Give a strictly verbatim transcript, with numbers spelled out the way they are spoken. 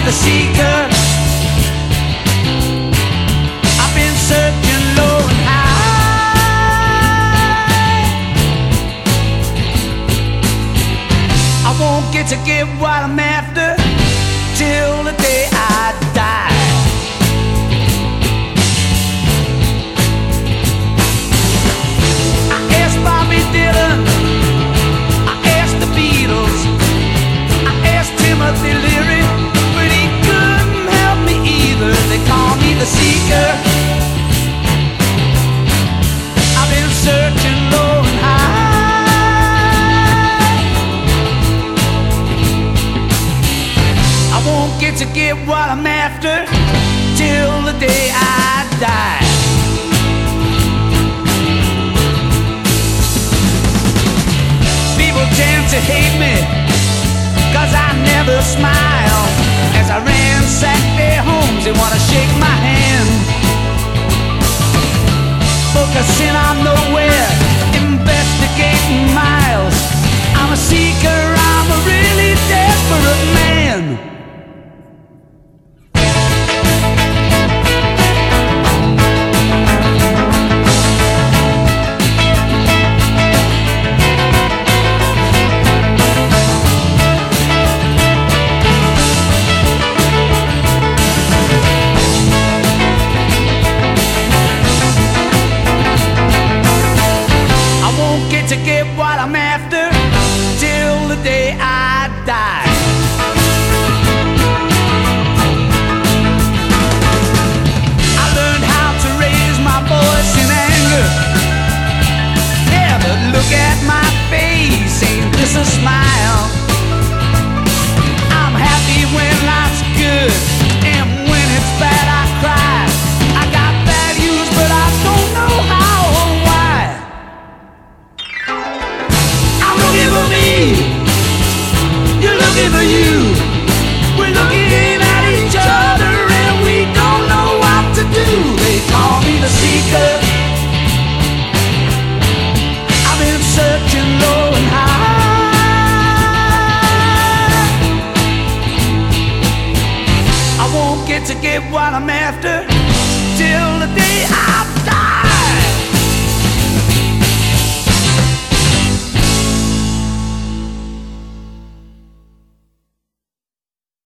the seeker. I've been searching low and high. I won't get to get what I'm after till the day I die. I asked Bobby Dylan, I asked the Beatles, I asked Timothy Leary, but he couldn't help me either. They call me the seeker. I've been searching low and high. I won't get to get what I'm after till the day I die. People tend to hate me 'cause I never smile. As I ransack their homes, they wanna shake my hand. Focusing on nowhere, investigating miles. I'm a seeker, I'm a really desperate man. To get what I'm after till the day I die. I learned how to raise my voice in anger. Yeah, but look at my face, ain't this a smile? I'm happy when life's good, and when it's bad I cry. I got values, but I don't know how or why. I'm looking for me, you're looking for you. We're looking at each other and we don't know what to do. They call me the seeker. I've been searching low and high. I won't get to get what I'm after till the day I